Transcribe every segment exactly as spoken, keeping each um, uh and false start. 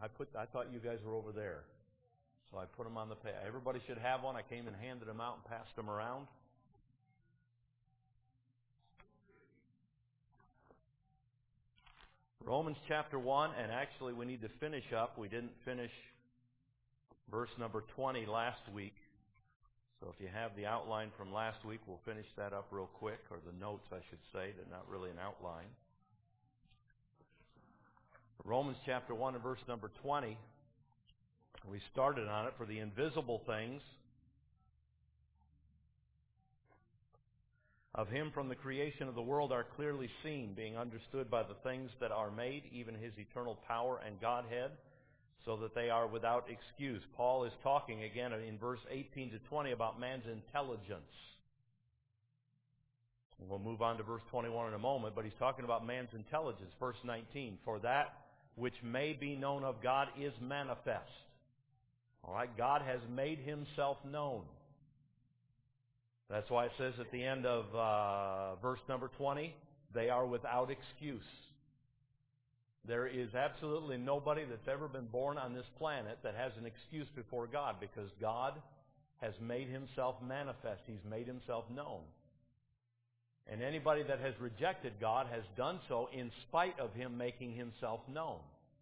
I put. I thought you guys were over there, so I put them on the page. Everybody should have one. I came and handed them out and passed them around. Romans chapter one, and actually we need to finish up. We didn't finish verse number twenty last week. So if you have the outline from last week, we'll finish that up real quick, or the notes, I should say. They're not really an outline. Romans chapter one and verse number twenty, we started on it. For the invisible things of Him from the creation of the world are clearly seen, being understood by the things that are made, even His eternal power and Godhead, so that they are without excuse. Paul is talking again in verse eighteen to twenty about man's intelligence. We'll move on to verse twenty-one in a moment, but he's talking about man's intelligence. Verse nineteen, for that which may be known of God is manifest. All right, God has made Himself known. That's why it says at the end of uh, verse number twenty, they are without excuse. There is absolutely nobody that's ever been born on this planet that has an excuse before God, because God has made Himself manifest. He's made Himself known. And anybody that has rejected God has done so in spite of Him making Himself known.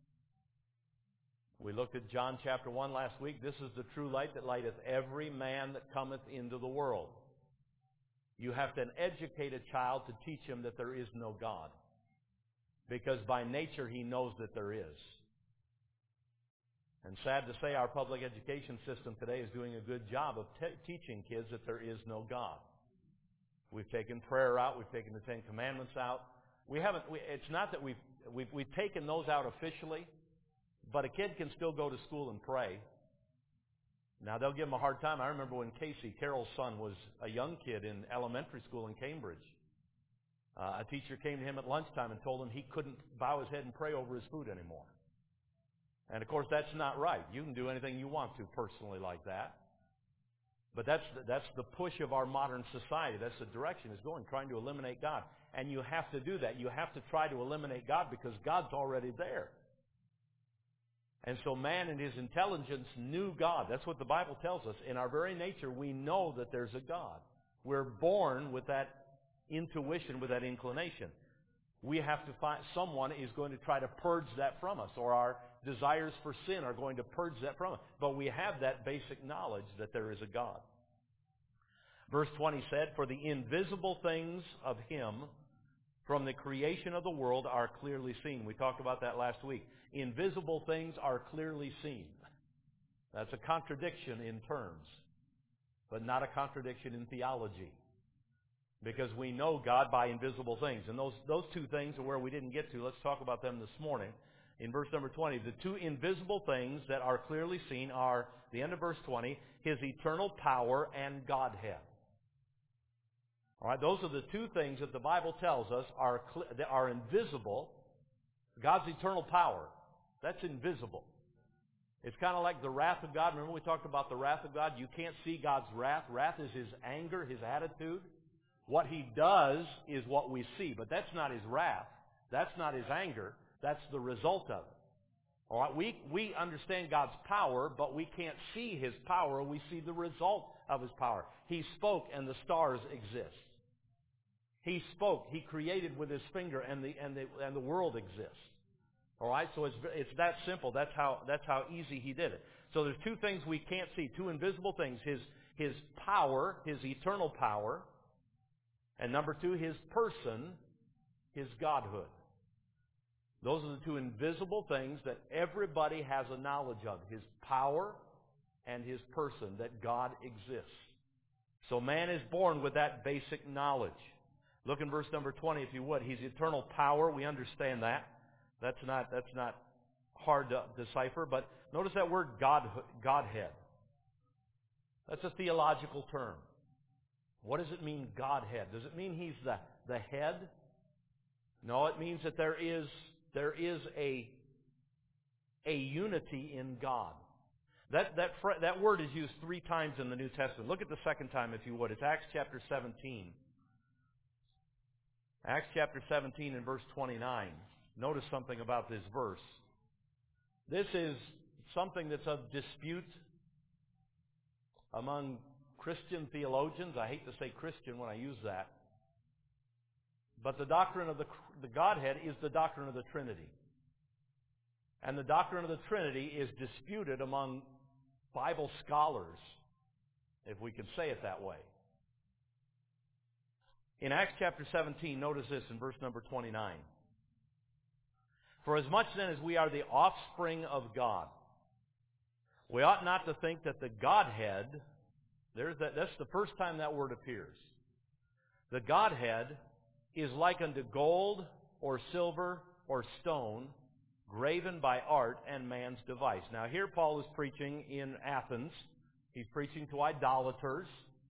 We looked at John chapter one last week. This is the true light that lighteth every man that cometh into the world. You have to educate a child to teach him that there is no God, because by nature he knows that there is. And sad to say, our public education system today is doing a good job of te- teaching kids that there is no God. We've taken prayer out. We've taken the Ten Commandments out. We haven't. We, it's not that we've, we've we've taken those out officially, but a kid can still go to school and pray. Now, they'll give him a hard time. I remember when Casey, Carol's son, was a young kid in elementary school in Cambridge. Uh, a teacher came to him at lunchtime and told him he couldn't bow his head and pray over his food anymore. And, of course, that's not right. You can do anything you want to personally like that. But that's the, that's the push of our modern society. That's the direction it's going, trying to eliminate God. And you have to do that. You have to try to eliminate God because God's already there. And so man in his intelligence knew God. That's what the Bible tells us. In our very nature, we know that there's a God. We're born with that intuition, with that inclination. We have to find, someone is going to try to purge that from us, or our desires for sin are going to purge that from us. But we have that basic knowledge that there is a God. Verse twenty said, for the invisible things of Him from the creation of the world are clearly seen. We talked about that last week. Invisible things are clearly seen. That's a contradiction in terms, but not a contradiction in theology. Because we know God by invisible things. And those, those two things are where we didn't get to. Let's talk about them this morning. In verse number twenty, the two invisible things that are clearly seen are, the end of verse twenty, His eternal power and Godhead. All right, those are the two things that the Bible tells us are, that are invisible. God's eternal power, that's invisible. It's kind of like the wrath of God. Remember we talked about the wrath of God? You can't see God's wrath. Wrath is His anger, His attitude. What He does is what we see, but that's not His wrath. That's not His anger. That's the result of it. All right, we, we understand God's power, but we can't see His power. We see the result of His power. He spoke and the stars exist. He spoke. He created with His finger, and the and the and the world exists. All right, so it's it's that simple. That's how that's how easy He did it. So there's two things we can't see, two invisible things: His His power, His eternal power, and number two, His person, His Godhood. Those are the two invisible things that everybody has a knowledge of: His power and His person, that God exists. So man is born with that basic knowledge. Look in verse number twenty, if you would. His eternal power, we understand that. That's not, that's not hard to decipher, but notice that word God, Godhead. That's a theological term. What does it mean, Godhead? Does it mean He's the, the head? No, it means that there is, there is a, a unity in God. That, that, that word is used three times in the New Testament. Look at the second time, if you would. It's Acts chapter seventeen. Acts chapter seventeen and verse twenty-nine. Notice something about this verse. This is something that's of dispute among Christian theologians. I hate to say Christian when I use that. But the doctrine of the, the Godhead is the doctrine of the Trinity. And the doctrine of the Trinity is disputed among Bible scholars, if we can say it that way. In Acts chapter seventeen, notice this in verse number twenty-nine. For as much then as we are the offspring of God, we ought not to think that the Godhead, there's that, that's the first time that word appears. The Godhead is like unto gold or silver or stone, graven by art and man's device. Now here Paul is preaching in Athens. He's preaching to idolaters.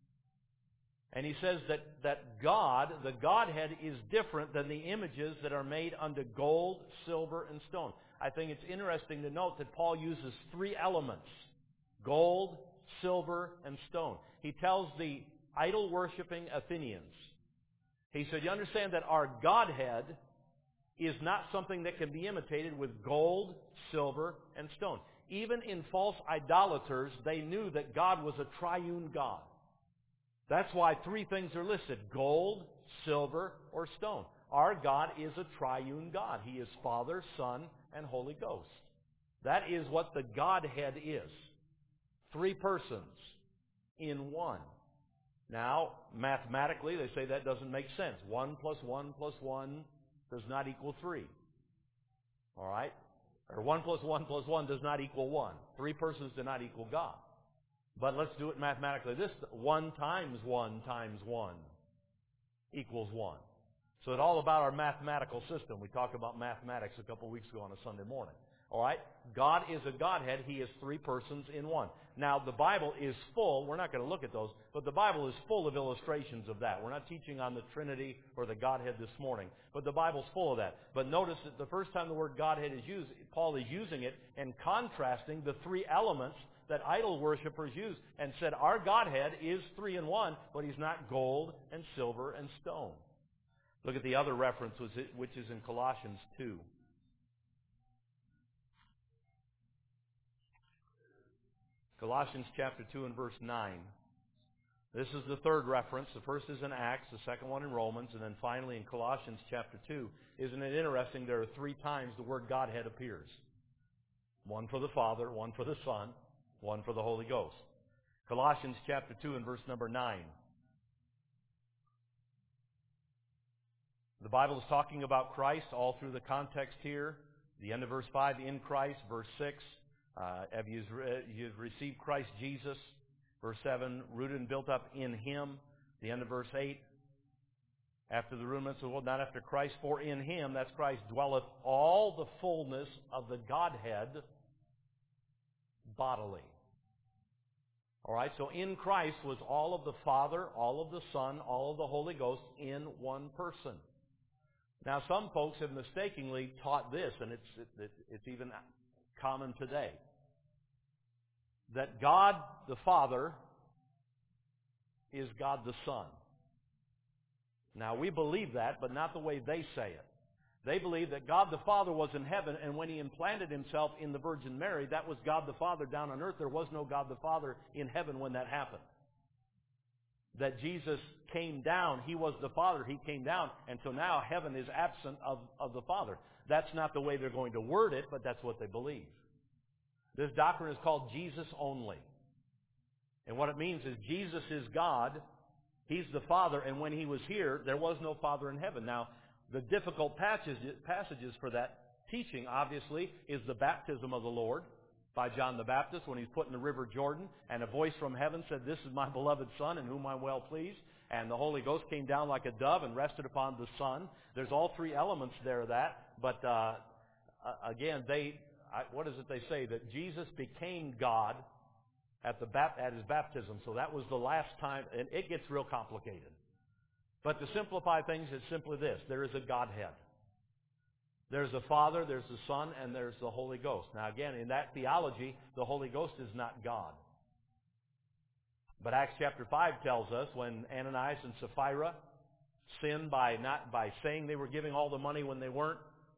And he says that, that God, the Godhead, is different than the images that are made unto gold, silver, and stone. I think it's interesting to note that Paul uses three elements: gold, silver, and stone. He tells the idol-worshiping Athenians, he said, you understand that our Godhead is not something that can be imitated with gold, silver, and stone. Even in false idolaters, they knew that God was a triune God. That's why three things are listed: gold, silver, or stone. Our God is a triune God. He is Father, Son, and Holy Ghost. That is what the Godhead is. Three persons in one. Now, mathematically, they say that doesn't make sense. One plus one plus one does not equal three. All right? Or one plus one plus one does not equal one. Three persons do not equal God. But let's do it mathematically. This one times one times one equals one. So it's all about our mathematical system. We talked about mathematics a couple weeks ago on a Sunday morning. All right? God is a Godhead. He is three persons in one. Now, the Bible is full. We're not going to look at those, but the Bible is full of illustrations of that. We're not teaching on the Trinity or the Godhead this morning, but the Bible's full of that. But notice that the first time the word Godhead is used, Paul is using it and contrasting the three elements that idol worshippers use, and said our Godhead is three in one, but He's not gold and silver and stone. Look at the other reference, which is in Colossians two. Colossians chapter two and verse nine. This is the third reference. The first is in Acts, the second one in Romans, and then finally in Colossians chapter two. Isn't it interesting? There are three times the word Godhead appears. One for the Father, one for the Son, one for the Holy Ghost. Colossians chapter two and verse number nine. The Bible is talking about Christ all through the context here. The end of verse five, in Christ. Verse six, uh, have you you've received Christ Jesus. Verse seven, rooted and built up in Him. The end of verse eight, after the rudiments of the world, not after Christ, for in Him, that's Christ, dwelleth all the fullness of the Godhead bodily. All right, so in Christ was all of the Father, all of the Son, all of the Holy Ghost in one person. Now, some folks have mistakenly taught this, and it's it, it's even common today, that God the Father is God the Son. Now, we believe that, but not the way they say it. They believe that God the Father was in heaven, and when He implanted Himself in the Virgin Mary, that was God the Father down on earth. There was no God the Father in heaven when that happened. That Jesus came down, He was the Father, He came down, and so now heaven is absent of, of the Father. That's not the way they're going to word it, but that's what they believe. This doctrine is called Jesus only. And what it means is Jesus is God, He's the Father, and when He was here, there was no Father in heaven. Now, the difficult passages, passages for that teaching, obviously, is the baptism of the Lord by John the Baptist when he's put in the river Jordan, and a voice from heaven said, "This is my beloved Son, in whom I'm well pleased." And the Holy Ghost came down like a dove and rested upon the Son. There's all three elements there of that. But uh, again, they I, what is it they say? That Jesus became God at the at His baptism. So that was the last time, and it gets real complicated. But to simplify things, it's simply this. There is a Godhead. There's the Father, there's the Son, and there's the Holy Ghost. Now again, in that theology, the Holy Ghost is not God. But Acts chapter five tells us when Ananias and Sapphira sinned by not by saying they were giving all the money when they weren't,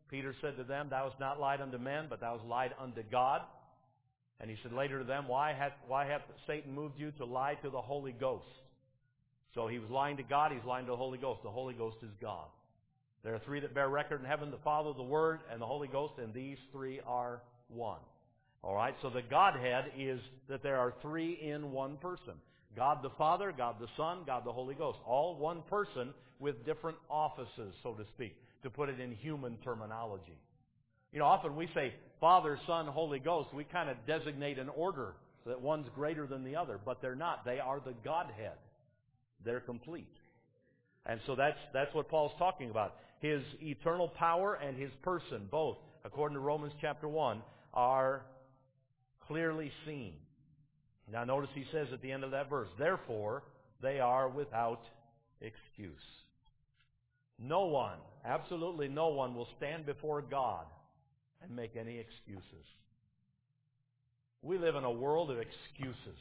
Peter said to them, Thou hast not lied unto men, but thou hast lied unto God. And he said later to them, Why hath, why hath Satan moved you to lie to the Holy Ghost? So he was lying to God, he's lying to the Holy Ghost. The Holy Ghost is God. There are three that bear record in heaven, the Father, the Word, and the Holy Ghost, and these three are one. All right, so the Godhead is that there are three in one person. God the Father, God the Son, God the Holy Ghost. All one person with different offices, so to speak, to put it in human terminology. You know, often we say Father, Son, Holy Ghost. We kind of designate an order so that one's greater than the other, but they're not. They are the Godhead. They're complete. And so that's that's what Paul's talking about. His eternal power and his person, both, according to Romans chapter one, are clearly seen. Now notice he says at the end of that verse, Therefore, they are without excuse. No one, absolutely no one, will stand before God and make any excuses. We live in a world of excuses.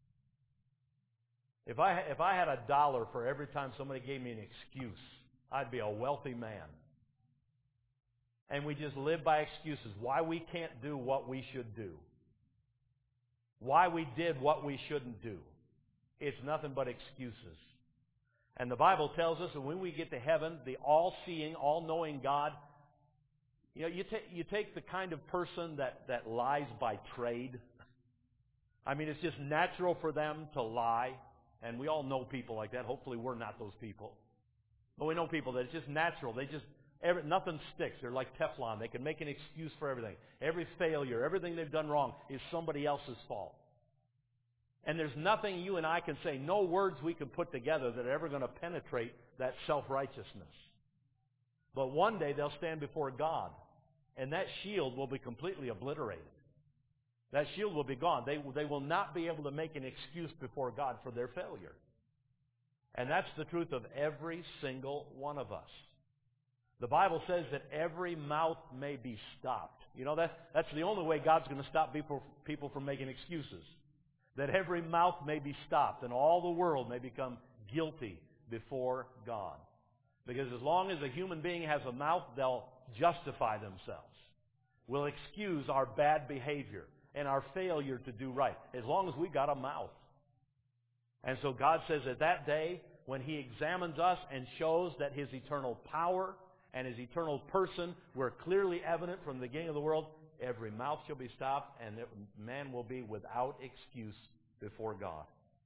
If I, if I had a dollar for every time somebody gave me an excuse, I'd be a wealthy man. And we just live by excuses. Why we can't do what we should do. Why we did what we shouldn't do. It's nothing but excuses. And the Bible tells us that when we get to heaven, the all-seeing, all-knowing God, you know, you, ta- you take the kind of person that, that lies by trade. I mean, it's just natural for them to lie. And we all know people like that. Hopefully we're not those people. But we know people that it's just natural. They just, every, nothing sticks. They're like Teflon. They can make an excuse for everything. Every failure, everything they've done wrong is somebody else's fault. And there's nothing you and I can say, no words we can put together that are ever going to penetrate that self-righteousness. But one day they'll stand before God, and that shield will be completely obliterated. That shield will be gone. They, they will not be able to make an excuse before God for their failure. And that's the truth of every single one of us. The Bible says that every mouth may be stopped. You know, that, that's the only way God's going to stop people, people from making excuses. That every mouth may be stopped and all the world may become guilty before God. Because as long as a human being has a mouth, they'll justify themselves. We'll excuse our bad behavior and our failure to do right, as long as we got a mouth. And so God says that that day, when He examines us and shows that His eternal power and His eternal person were clearly evident from the beginning of the world, every mouth shall be stopped, and man will be without excuse before God.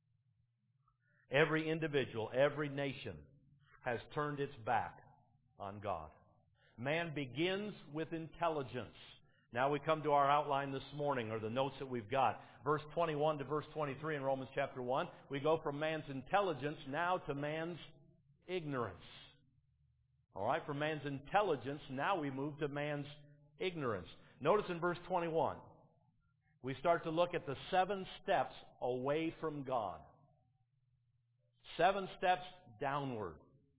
Every individual, every nation has turned its back on God. Man begins with intelligence. Now we come to our outline this morning, or the notes that we've got. Verse twenty-one to verse twenty-three in Romans chapter one. We go from man's intelligence now to man's ignorance. All right, from man's intelligence, now we move to man's ignorance. Notice in verse twenty-one, we start to look at the seven steps away from God. Seven steps downward.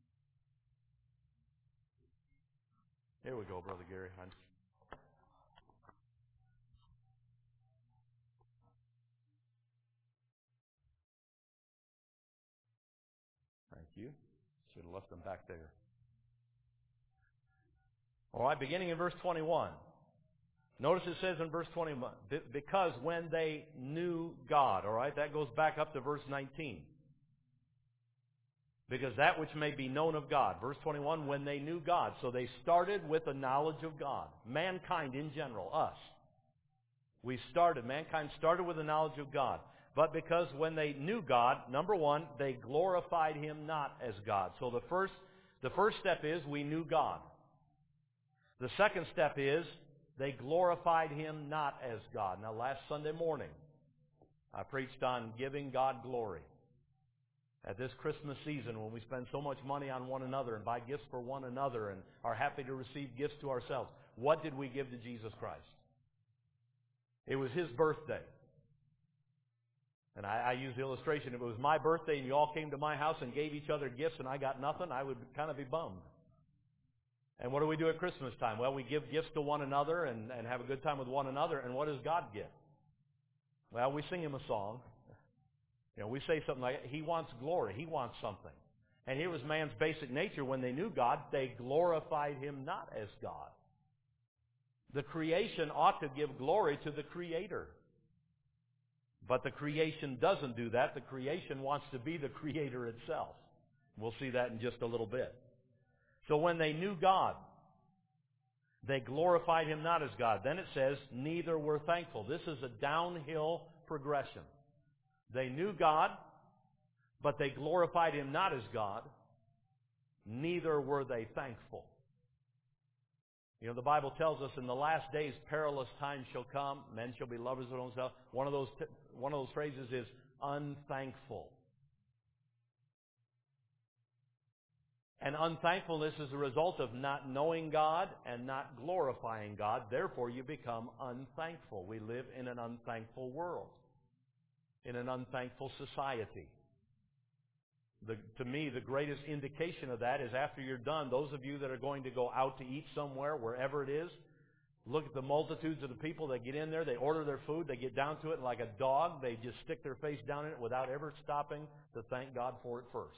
Here we go, Brother Gary. I'm Thank you. Should have left them back there. All right, beginning in verse twenty-one. Notice it says in verse twenty-one, because when they knew God. All right, that goes back up to verse nineteen. Because that which may be known of God. Verse twenty-one, when they knew God. So they started with the knowledge of God. Mankind in general, us. We started, mankind started with the knowledge of God. But because when they knew God, number one, they glorified Him not as God. So the first, the first step is we knew God. The second step is they glorified Him not as God. Now last Sunday morning, I preached on giving God glory. At this Christmas season, when we spend so much money on one another and buy gifts for one another and are happy to receive gifts to ourselves, what did we give to Jesus Christ? It was His birthday. And I, I use the illustration, if it was my birthday and you all came to my house and gave each other gifts and I got nothing, I would kind of be bummed. And what do we do at Christmas time? Well, we give gifts to one another and, and have a good time with one another. And what does God get? Well, we sing Him a song. You know, we say something like, He wants glory. He wants something. And here was man's basic nature. When they knew God, they glorified Him not as God. The creation ought to give glory to the Creator. But the creation doesn't do that. The creation wants to be the Creator itself. We'll see that in just a little bit. So when they knew God, they glorified Him not as God. Then it says, neither were thankful. This is a downhill progression. They knew God, but they glorified Him not as God. Neither were they thankful. You know, the Bible tells us in the last days perilous times shall come. Men shall be lovers of themselves. One of those, one of those phrases is unthankful. And unthankfulness is a result of not knowing God and not glorifying God. Therefore, you become unthankful. We live in an unthankful world, in an unthankful society. The, to me, the greatest indication of that is after you're done, those of you that are going to go out to eat somewhere, wherever it is, look at the multitudes of the people that get in there. They order their food. They get down to it, and like a dog, they just stick their face down in it without ever stopping to thank God for it first.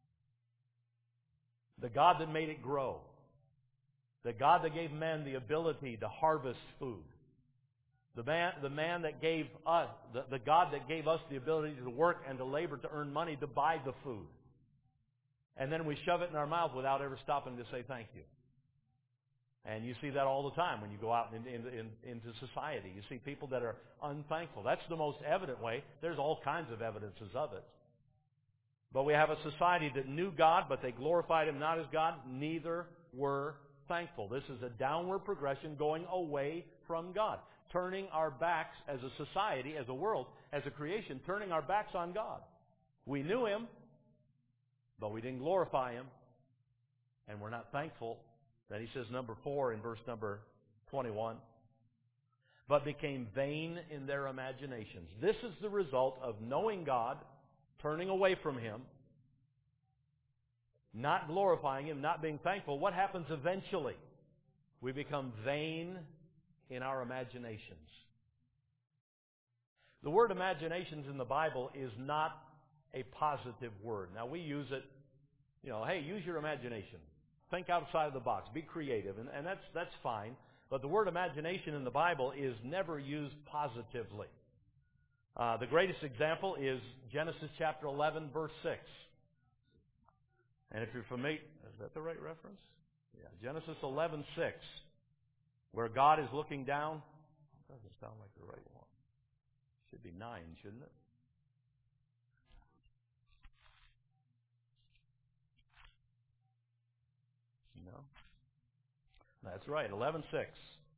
The God that made it grow. The God that gave men the ability to harvest food. The man, the man that gave us, the, the God that gave us the ability to work and to labor to earn money to buy the food. And then we shove it in our mouth without ever stopping to say thank you. And you see that all the time when you go out in, in, in, into society. You see people that are unthankful. That's the most evident way. There's all kinds of evidences of it. But we have a society that knew God, but they glorified Him not as God. Neither were thankful. This is a downward progression going away from God. Turning our backs as a society, as a world, as a creation, turning our backs on God. We knew Him, but we didn't glorify Him, and we're not thankful. Then he says, number four in verse number twenty-one, but became vain in their imaginations. This is the result of knowing God, turning away from Him, not glorifying Him, not being thankful. What happens eventually? We become vain in our imaginations. The word imaginations in the Bible is not a positive word. Now we use it, you know, hey, use your imagination. Think outside of the box. Be creative. And, and that's, that's fine. But the word imagination in the Bible is never used positively. Uh, the greatest example is Genesis chapter eleven, verse six. And if you're familiar, is that the right reference? Yeah, Genesis eleven, six. Where God is looking down. Doesn't sound like the right one. Should be nine, shouldn't it? No. That's right, eleven six.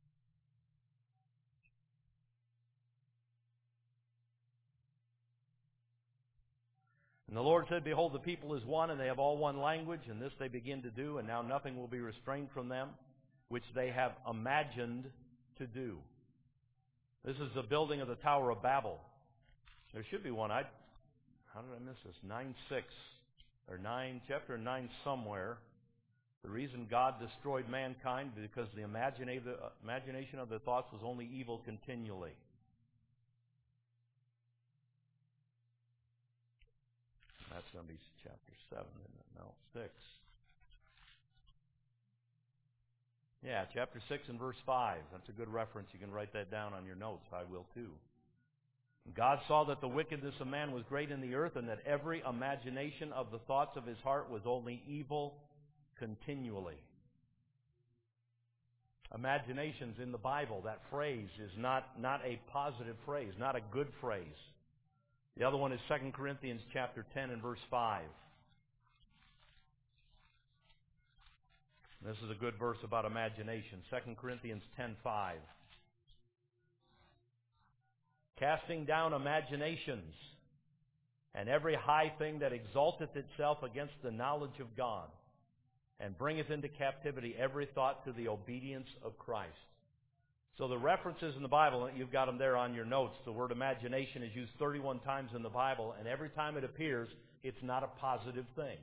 And the Lord said, behold, the people is one, and they have all one language, and this they begin to do, and now nothing will be restrained from them, which they have imagined to do. This is the building of the Tower of Babel. There should be one. I, how did I miss this? nine six, or nine, chapter nine somewhere. The reason God destroyed mankind because the imagination of their thoughts was only evil continually. That's going to be chapter seven, isn't it? No, six. Yeah, chapter six and verse five. That's a good reference. You can write that down on your notes. I will too. God saw that the wickedness of man was great in the earth, and that every imagination of the thoughts of his heart was only evil continually. Imaginations in the Bible, that phrase is not, not a positive phrase, not a good phrase. The other one is Second Corinthians chapter ten and verse five. This is a good verse about imagination. Second Corinthians ten five. Casting down imaginations and every high thing that exalteth itself against the knowledge of God, and bringeth into captivity every thought to the obedience of Christ. So the references in the Bible, you've got them there on your notes. The word imagination is used thirty-one times in the Bible, and every time it appears, it's not a positive thing.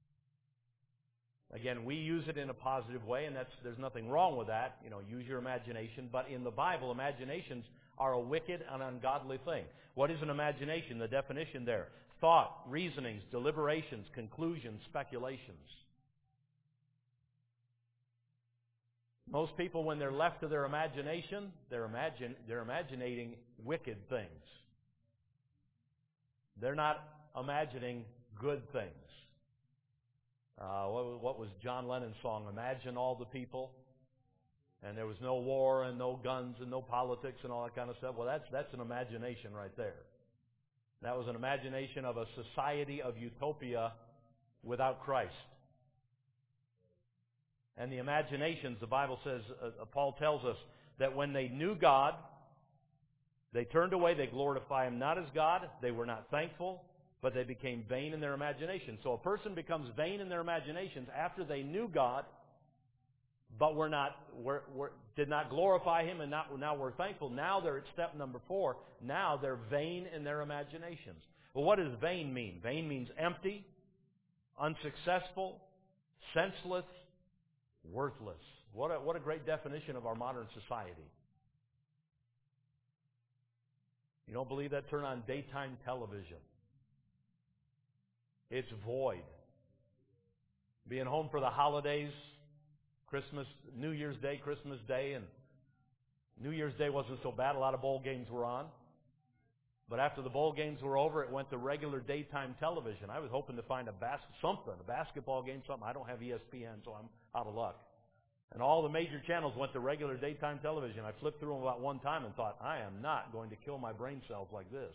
Again, we use it in a positive way, and that's, there's nothing wrong with that. You know, use your imagination. But in the Bible, imaginations are a wicked and ungodly thing. What is an imagination? The definition there. Thought, reasonings, deliberations, conclusions, speculations. Most people, when they're left to their imagination, they're, imagine, they're imagining wicked things. They're not imagining good things. Uh, what, what was John Lennon's song? Imagine all the people. And there was no war and no guns and no politics and all that kind of stuff. Well, that's, that's an imagination right there. That was an imagination of a society of utopia without Christ. And the imaginations, the Bible says, uh, Paul tells us that when they knew God, they turned away, they glorify Him not as God, they were not thankful, but they became vain in their imagination. So a person becomes vain in their imaginations after they knew God, but were not, were, were, did not glorify Him, and not, now we're thankful. Now they're at step number four. Now they're vain in their imaginations. Well, what does vain mean? Vain means empty, unsuccessful, senseless, worthless. What a, what a great definition of our modern society. You don't believe that? Turn on daytime television. It's void. Being home for the holidays, Christmas, New Year's Day, Christmas Day, and New Year's Day wasn't so bad. A lot of bowl games were on. But after the bowl games were over, it went to regular daytime television. I was hoping to find a bas- something, a basketball game, something. I don't have E S P N, so I'm out of luck. And all the major channels went to regular daytime television. I flipped through them about one time and thought, I am not going to kill my brain cells like this.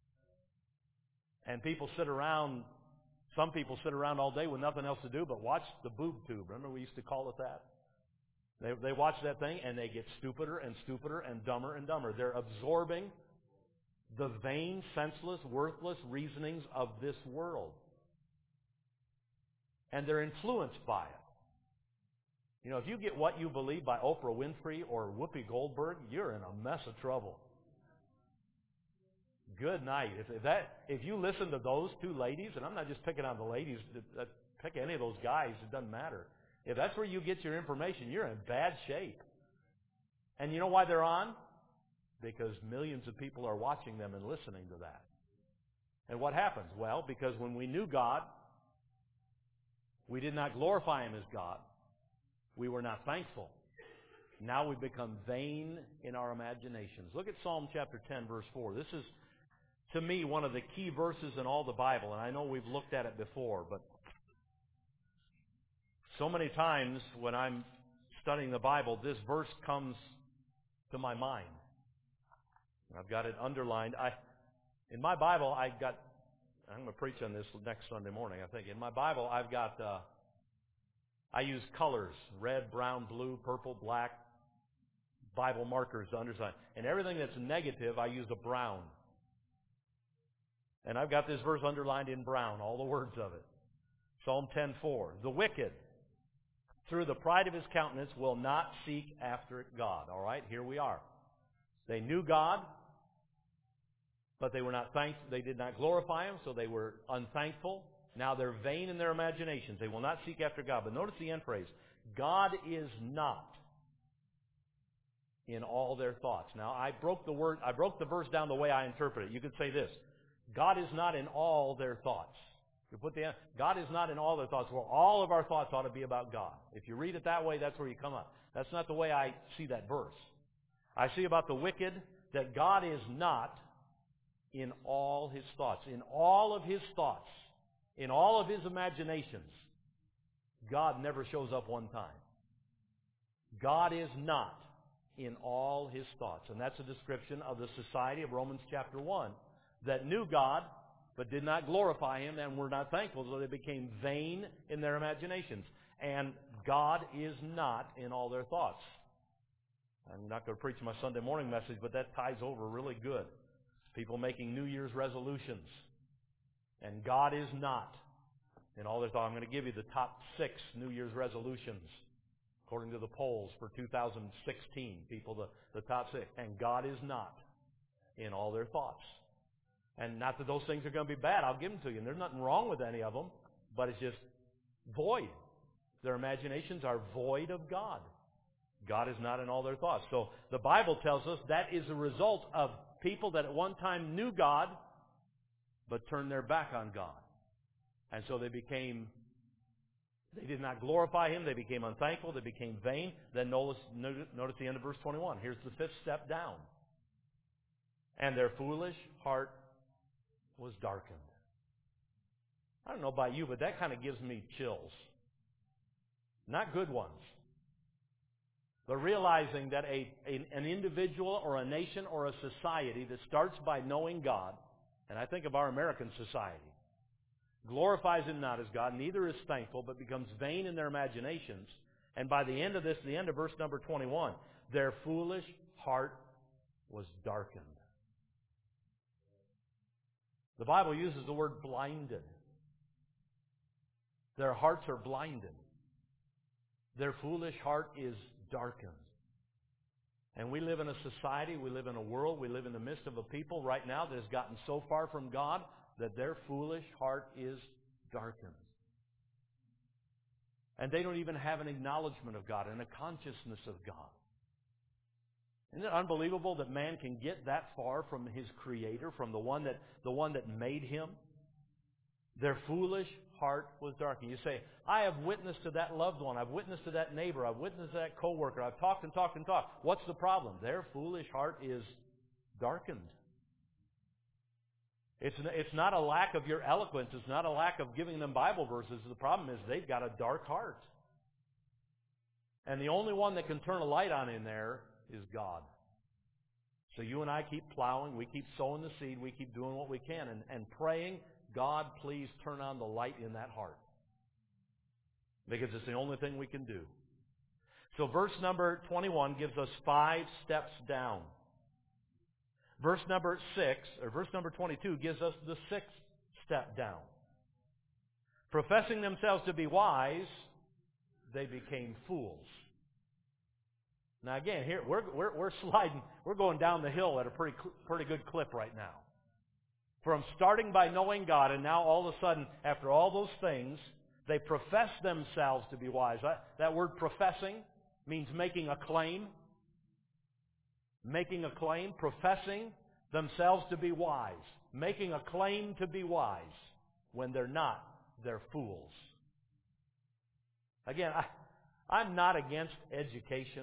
And people sit around, some people sit around all day with nothing else to do but watch the boob tube. Remember we used to call it that? They, they watch that thing and they get stupider and stupider and dumber and dumber. They're absorbing the vain, senseless, worthless reasonings of this world. And they're influenced by it. You know, if you get What You Believe by Oprah Winfrey or Whoopi Goldberg, you're in a mess of trouble. Good night. If, if that, if you listen to those two ladies, and I'm not just picking on the ladies, pick any of those guys, it doesn't matter. If that's where you get your information, you're in bad shape. And you know why they're on? Because millions of people are watching them and listening to that. And what happens? Well, because when we knew God, we did not glorify Him as God. We were not thankful. Now we've become vain in our imaginations. Look at Psalm chapter ten, verse four. This is, to me, one of the key verses in all the Bible. And I know we've looked at it before, but so many times when I'm studying the Bible, this verse comes to my mind. I've got it underlined. I, in my Bible, I've got, I'm going to preach on this next Sunday morning, I think. In my Bible, I've got, uh, I use colors, red, brown, blue, purple, black, Bible markers to underline. And everything that's negative, I use a brown. And I've got this verse underlined in brown, all the words of it. Psalm ten four. The wicked, through the pride of his countenance, will not seek after God. All right, here we are. They knew God, but they were not thankful. They did not glorify Him, so they were unthankful. Now they're vain in their imaginations. They will not seek after God. But notice the end phrase. God is not in all their thoughts. Now I broke the word, I broke the verse down the way I interpret it. You could say this. God is not in all their thoughts. You put the God is not in all their thoughts. Well, all of our thoughts ought to be about God. If you read it that way, that's where you come up. That's not the way I see that verse. I see about the wicked that God is not in all his thoughts. In all of his thoughts, in all of his imaginations, God never shows up one time. God is not in all his thoughts. And that's a description of the society of Romans chapter one that knew God but did not glorify Him and were not thankful, so they became vain in their imaginations. And God is not in all their thoughts. I'm not going to preach my Sunday morning message, but that ties over really good. People making New Year's resolutions. And God is not in all their thoughts. I'm going to give you the top six New Year's resolutions according to the polls for two thousand sixteen. People, the, the top six. And God is not in all their thoughts. And not that those things are going to be bad. I'll give them to you. And there's nothing wrong with any of them, but it's just void. Their imaginations are void of God. God is not in all their thoughts. So the Bible tells us that is a result of people that at one time knew God, but turned their back on God. And so they became They did not glorify Him. They became unthankful. They became vain. Then notice, notice the end of verse twenty-one. Here's the fifth step down. And their foolish heart was darkened. I don't know about you, but that kind of gives me chills. Not good ones. But realizing that a, a, an individual or a nation or a society that starts by knowing God, and I think of our American society, glorifies Him not as God, neither is thankful, but becomes vain in their imaginations. And by the end of this, the end of verse number twenty-one, their foolish heart was darkened. The Bible uses the word blinded. Their hearts are blinded. Their foolish heart is darkened. And we live in a society, we live in a world, we live in the midst of a people right now that has gotten so far from God that their foolish heart is darkened. And they don't even have an acknowledgement of God and a consciousness of God. Isn't it unbelievable that man can get that far from his Creator, from the one that the one that made him? Their foolish heart was darkened. You say, I have witnessed to that loved one. I've witnessed to that neighbor. I've witnessed to that coworker. I've talked and talked and talked. What's the problem? Their foolish heart is darkened. It's, it's not a lack of your eloquence. It's not a lack of giving them Bible verses. The problem is they've got a dark heart. And the only one that can turn a light on in there is God. So you and I keep plowing. We keep sowing the seed. We keep doing what we can and, and praying, God, please turn on the light in that heart. Because it's the only thing we can do. So verse number twenty-one gives us five steps down. Verse number six, or verse number twenty-two gives us the sixth step down. Professing themselves to be wise, they became fools. Now again, here we're we're, we're sliding, we're going down the hill at a pretty pretty good clip right now. From starting by knowing God, and now all of a sudden, after all those things, they profess themselves to be wise. That, that word professing means making a claim. Making a claim, professing themselves to be wise. Making a claim to be wise. When they're not, they're fools. Again, I, I'm not against education.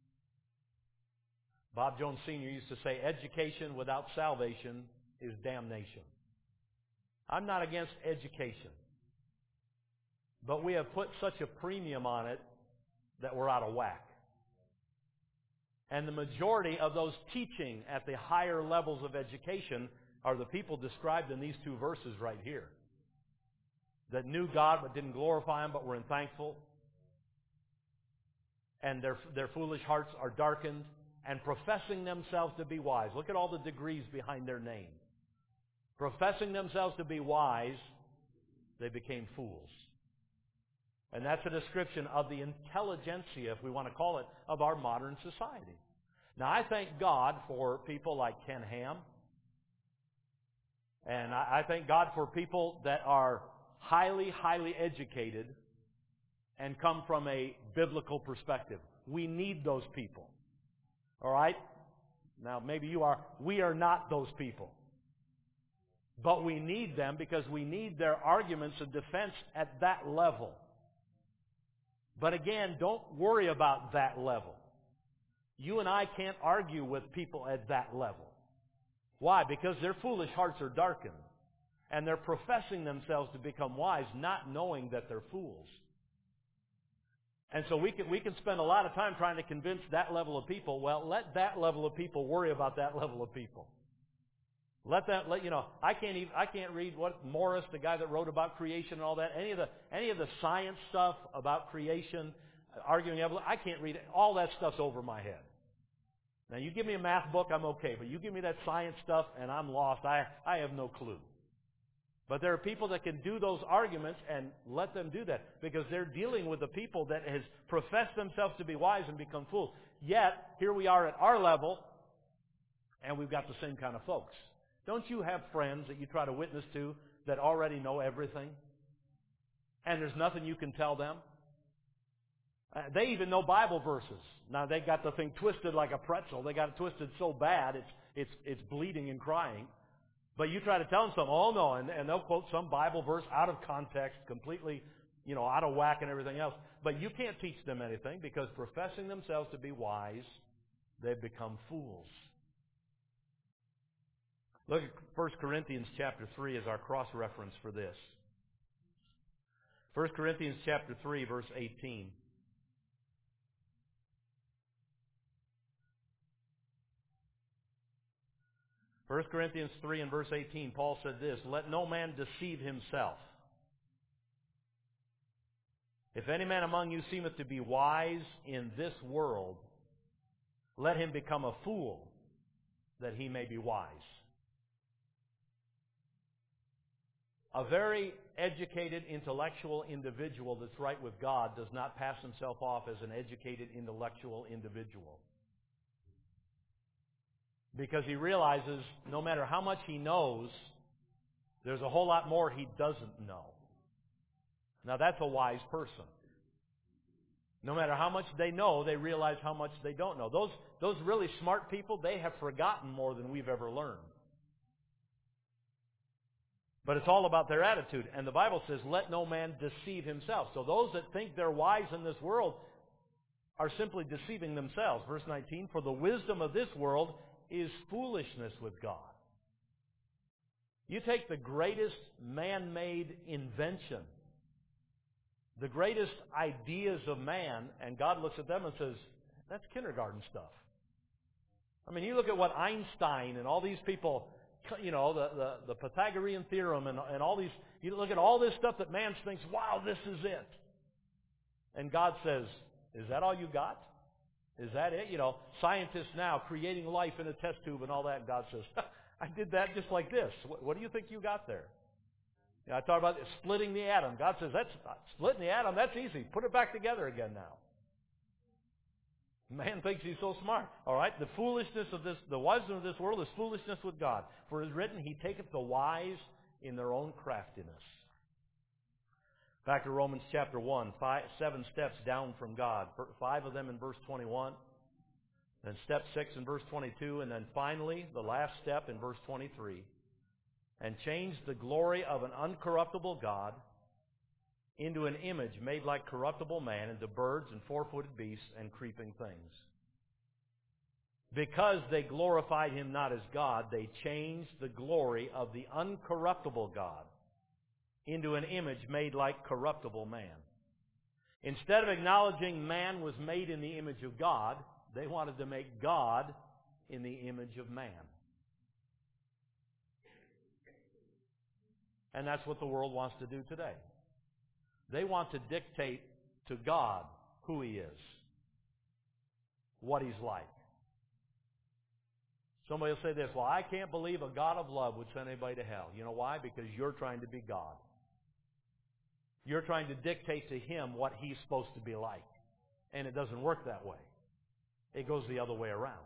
Bob Jones Senior used to say, education without salvation is damnation. I'm not against education. But we have put such a premium on it that we're out of whack. And the majority of those teaching at the higher levels of education are the people described in these two verses right here. That knew God but didn't glorify Him but were unthankful. And their, their foolish hearts are darkened. And professing themselves to be wise. Look at all the degrees behind their name. Professing themselves to be wise, they became fools. And that's a description of the intelligentsia, if we want to call it, of our modern society. Now, I thank God for people like Ken Ham. And I, I thank God for people that are highly, highly educated and come from a biblical perspective. We need those people. All right? Now, maybe you are. We are not those people. But we need them because we need their arguments of defense at that level. But again, don't worry about that level. You and I can't argue with people at that level. Why? Because their foolish hearts are darkened. And they're professing themselves to become wise, not knowing that they're fools. And so we can, we can spend a lot of time trying to convince that level of people. Well, let that level of people worry about that level of people. Let that, let, you know, I can't even, I can't read what Morris, the guy that wrote about creation and all that, any of the, any of the science stuff about creation, arguing evolution, I can't read it. All that stuff's over my head. Now, you give me a math book, I'm okay. But you give me that science stuff, and I'm lost. I, I have no clue. But there are people that can do those arguments, and let them do that. Because they're dealing with the people that has professed themselves to be wise and become fools. Yet, here we are at our level, and we've got the same kind of folks. Don't you have friends that you try to witness to that already know everything? And there's nothing you can tell them? Uh, they even know Bible verses. Now, they got the thing twisted like a pretzel. They got it twisted so bad, it's it's it's bleeding and crying. But you try to tell them something, oh no, and, and they'll quote some Bible verse out of context, completely, you know, out of whack and everything else. But you can't teach them anything because professing themselves to be wise, they've become fools. Look at First Corinthians chapter three as our cross-reference for this. First Corinthians chapter three, verse eighteen. First Corinthians three and verse eighteen, Paul said this, "Let no man deceive himself. If any man among you seemeth to be wise in this world, let him become a fool, that he may be wise." A very educated, intellectual individual that's right with God does not pass himself off as an educated, intellectual individual. Because he realizes no matter how much he knows, there's a whole lot more he doesn't know. Now that's a wise person. No matter how much they know, they realize how much they don't know. Those, those really smart people, they have forgotten more than we've ever learned. But it's all about their attitude. And the Bible says, let no man deceive himself. So those that think they're wise in this world are simply deceiving themselves. Verse nineteen, "For the wisdom of this world is foolishness with God." You take the greatest man-made invention, the greatest ideas of man, and God looks at them and says, that's kindergarten stuff. I mean, you look at what Einstein and all these people, you know, the, the, the Pythagorean theorem and, and all these, you look at all this stuff that man thinks, wow, this is it. And God says, is that all you got? Is that it? You know, scientists now creating life in a test tube and all that, and God says, I did that just like this. What, what do you think you got there? You know, I talk about splitting the atom. God says, that's splitting the atom, that's easy. Put it back together again now. Man thinks he's so smart. All right, the foolishness of this, the wisdom of this world is foolishness with God. For it is written, He taketh the wise in their own craftiness. Back to Romans chapter one, five, seven steps down from God. Five of them in verse twenty-one. Then step six in verse twenty-two. And then finally, the last step in verse twenty-three. And change the glory of an uncorruptible God into an image made like corruptible man, into birds and four-footed beasts and creeping things. Because they glorified Him not as God, they changed the glory of the uncorruptible God into an image made like corruptible man. Instead of acknowledging man was made in the image of God, they wanted to make God in the image of man. And that's what the world wants to do today. They want to dictate to God who He is, what He's like. Somebody will say this, well, I can't believe a God of love would send anybody to hell. You know why? Because you're trying to be God. You're trying to dictate to Him what He's supposed to be like. And it doesn't work that way. It goes the other way around.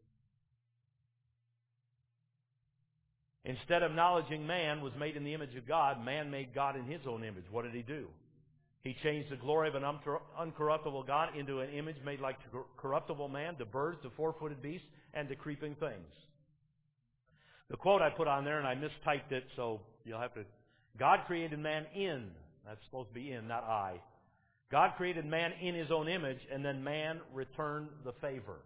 Instead of acknowledging man was made in the image of God, man made God in His own image. What did He do? He changed the glory of an uncorruptible God into an image made like corruptible man, to birds, to four-footed beasts, and to creeping things. The quote I put on there, and I mistyped it, so you'll have to... God created man in... That's supposed to be in, not I. God created man in His own image, and then man returned the favor.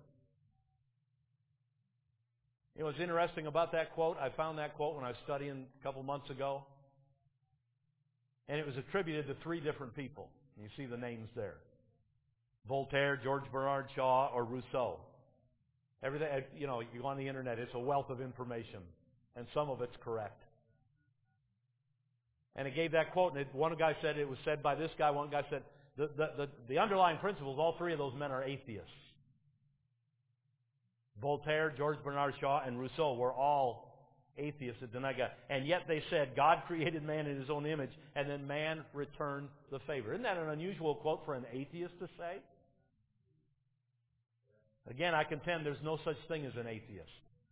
You know what's interesting about that quote? I found that quote when I was studying a couple months ago. And it was attributed to three different people. You see the names there. Voltaire, George Bernard Shaw, or Rousseau. Everything, you know, you go on the internet, it's a wealth of information. And some of it's correct. And it gave that quote, and it, one guy said it was said by this guy, one guy said, the, the, the, the underlying principles, all three of those men are atheists. Voltaire, George Bernard Shaw, and Rousseau were all atheists that deny God. And yet they said God created man in His own image, and then man returned the favor. Isn't that an unusual quote for an atheist to say? Again, I contend there's no such thing as an atheist.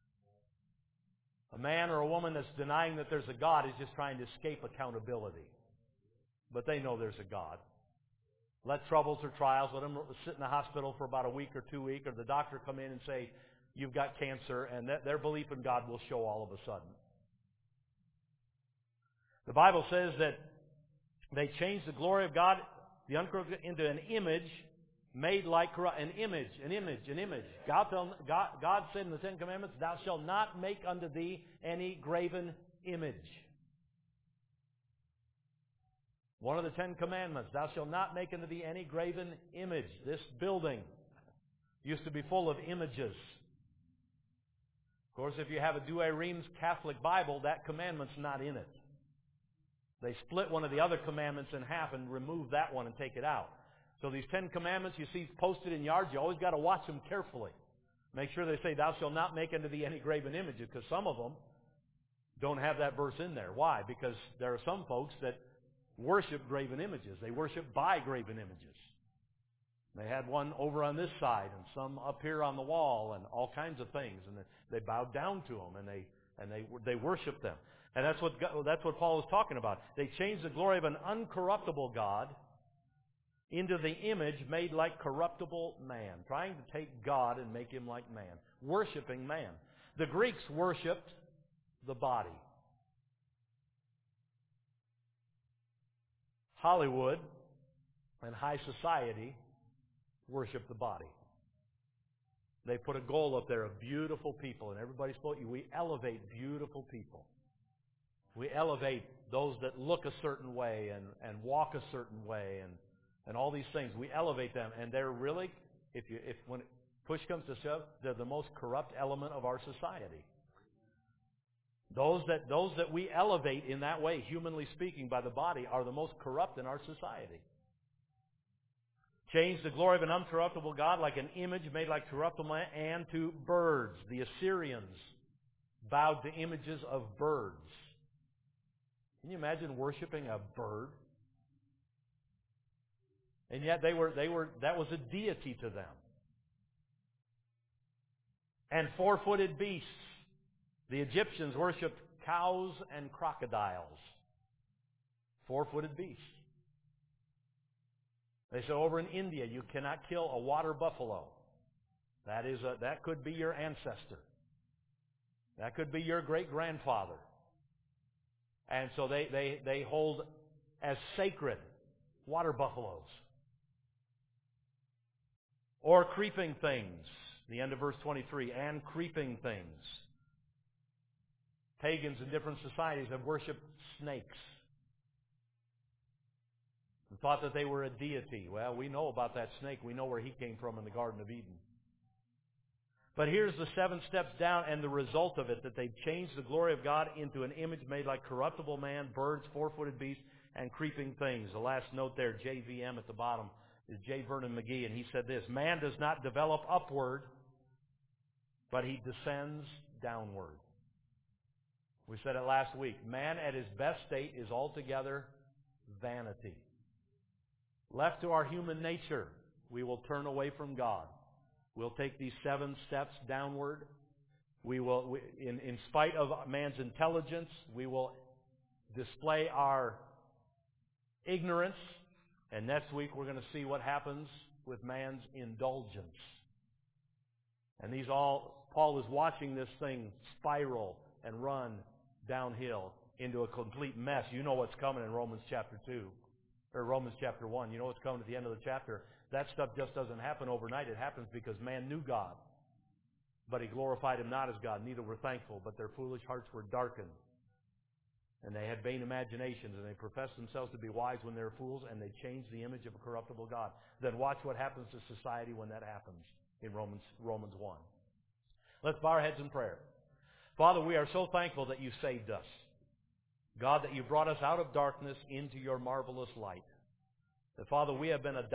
A man or a woman that's denying that there's a God is just trying to escape accountability. But they know there's a God. Let troubles or trials, let them sit in the hospital for about a week or two weeks, or the doctor come in and say, you've got cancer, and that their belief in God will show all of a sudden. The Bible says that They changed the glory of God, the uncorruptible, into an image made like corrupt. An image, an image, an image. God, God, God said in the Ten Commandments, "Thou shalt not make unto thee any graven image." One of the Ten Commandments, "Thou shalt not make unto thee any graven image." This building used to be full of images. Of course, if you have a Douay-Rheims Catholic Bible, that commandment's not in it. They split one of the other commandments in half and remove that one and take it out. So these Ten Commandments you see posted in yards, you always got to watch them carefully. Make sure they say, "Thou shalt not make unto thee any graven image," because some of them don't have that verse in there. Why? Because there are some folks that worship graven images. They worship by graven images. They had one over on this side and some up here on the wall and all kinds of things, and they bowed down to them and they and they they worshiped them. And that's what that's what Paul is talking about. They changed the glory of an uncorruptible God into the image made like corruptible man, trying to take God and make him like man, worshiping man. The Greeks worshipped the body. Hollywood and high society worship the body. They put a goal up there of beautiful people, and everybody's supposed to, we elevate beautiful people. We elevate those that look a certain way and, and walk a certain way and, and all these things. We elevate them, and they're really, if you if when push comes to shove, they're the most corrupt element of our society. Those that those that we elevate in that way, humanly speaking, by the body, are the most corrupt in our society. Changed the glory of an uncorruptible God like an image made like corruptible man, and to birds. The Assyrians bowed to images of birds. Can you imagine worshiping a bird? And yet they were they were that was a deity to them. And four-footed beasts. The Egyptians worshipped cows and crocodiles. Four-footed beasts. They say over in India you cannot kill a water buffalo. That is a, that could be your ancestor. That could be your great-grandfather. And so they, they, they hold as sacred water buffaloes. Or creeping things. The end of verse twenty-three. And creeping things. Pagans in different societies have worshipped snakes. And thought that they were a deity. Well, we know about that snake. We know where he came from in the Garden of Eden. But here's the seven steps down and the result of it, that they've changed the glory of God into an image made like corruptible man, birds, four-footed beasts, and creeping things. The last note there, J V M at the bottom, is J. Vernon McGee, and he said this: man does not develop upward, but he descends downward. We said it last week. Man at his best state is altogether vanity. Left to our human nature, we will turn away from God. We'll take these seven steps downward. We will, we, in, in spite of man's intelligence, we will display our ignorance. And next week we're going to see what happens with man's indulgence. And these all, Paul is watching this thing spiral and run downhill into a complete mess. You know what's coming in Romans chapter two. Or Romans chapter one. You know what's coming at the end of the chapter. That stuff just doesn't happen overnight. It happens because man knew God. But he glorified him not as God. Neither were thankful, but their foolish hearts were darkened. And they had vain imaginations, and they professed themselves to be wise when they were fools, and they changed the image of a corruptible God. Then watch what happens to society when that happens in Romans, Romans one. Let's bow our heads in prayer. Father, we are so thankful that you saved us. God, that you brought us out of darkness into your marvelous light. That, Father, we have been adopted